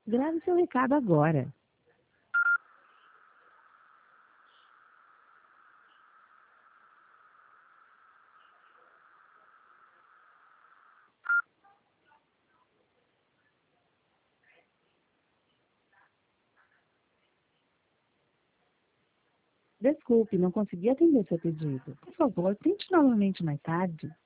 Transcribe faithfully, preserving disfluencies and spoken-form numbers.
Grave seu recado agora. Desculpe, não consegui atender seu pedido. Por favor, tente novamente mais tarde.